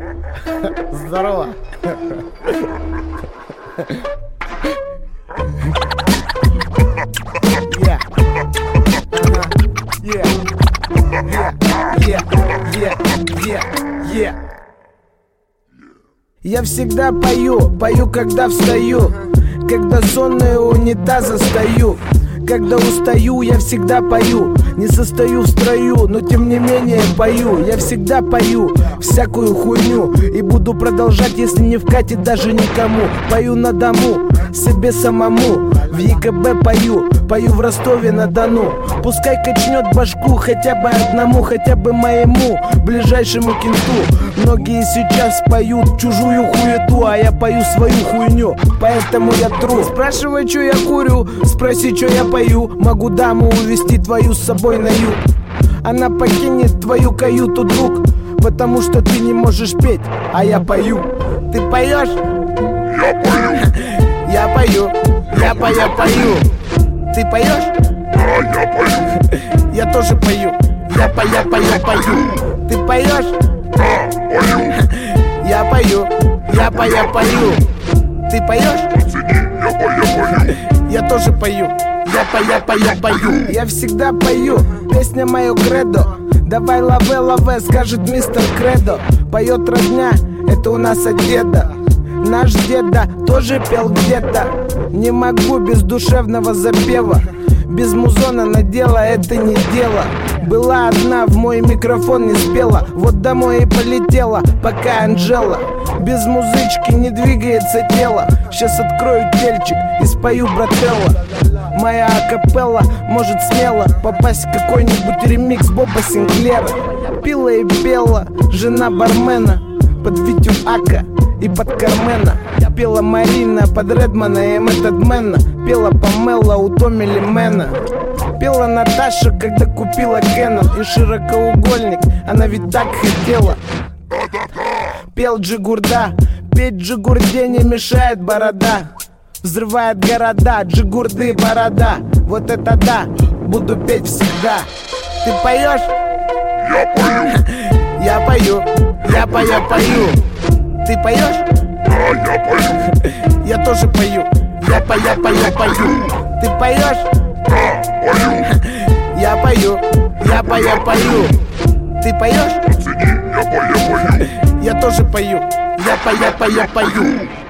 Здорово. Я всегда пою, когда встаю, когда сонный у унитаза стою. Когда устаю, я всегда пою. Не состою в строю, но тем не менее пою. Я всегда пою всякую хуйню и буду продолжать, если не вкатит даже никому. Пою на дому, себе самому. В ЕКБ пою, пою в Ростове-на-Дону. Пускай качнет башку хотя бы одному, хотя бы моему ближайшему кенту. Многие сейчас поют чужую хуету, а я пою свою хуйню, поэтому я тру. Спрашивай, что я курю, спроси, что я пою. Могу даму увести твою с собой на юг. Она покинет твою каюту, друг, потому что ты не можешь петь, а я пою. Ты поешь? Я пою. Я пою. Я пою. Ты поешь? Да, я пою. Я тоже пою. Я пою. Ты поешь? Да, пою. Я пою. Я пою. Ты поешь? Оцени, я пою. Я тоже пою. Я пою. Я всегда пою. Песня мое кредо. Давай лаве, скажет мистер Кредо. Поет родня, это у нас от деда. Наш деда тоже пел где-то. Не могу без душевного запева. Без музона на дело это не дело. Была одна, в мой микрофон не спела. Вот домой и полетела, пока Анжела. Без музычки не двигается тело. Сейчас открою тельчик и спою брателла. Моя акапелла может смело попасть в какой-нибудь ремикс Боба Синклера. Пила и пела жена бармена под Витю Ака и под Кармена. Пела Марина под Редмана и Методмена. Пела Памела у Томми Лимена. Пела Наташа, когда купила Кэнон и широкоугольник, она ведь так хотела. Пел Джигурда, петь Джигурде не мешает борода. Взрывает города, Джигурды борода. Вот это да, буду петь всегда. Ты поешь? Я пою. Я пою. Ты поешь? Да, я пою. Я тоже пою. Я пою. Ты поешь? Да, пою. Я пою. Ты поешь? Оцени, я пою. Я тоже пою. Я пою.